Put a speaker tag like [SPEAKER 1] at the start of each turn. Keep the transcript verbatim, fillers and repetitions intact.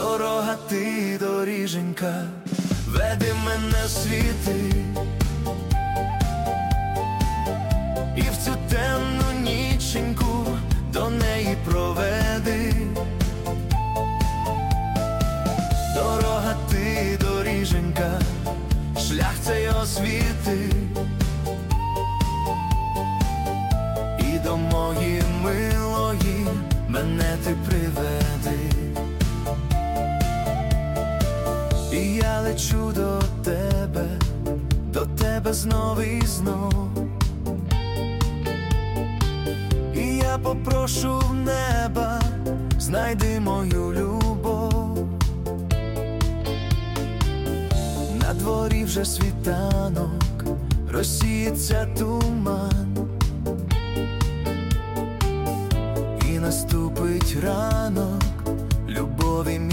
[SPEAKER 1] Дорога ти, доріженька, веди мене в світи, і в цю темну ніченьку до неї проведи. Дорога ти, доріженька, шлях цей освіти, і до моєї милої мене ти приведи. І я лечу до тебе, до тебе знов і знов, і я попрошу в неба, знайди мою любов. На дворі вже світанок, розсіється туман, і наступить ранок любові.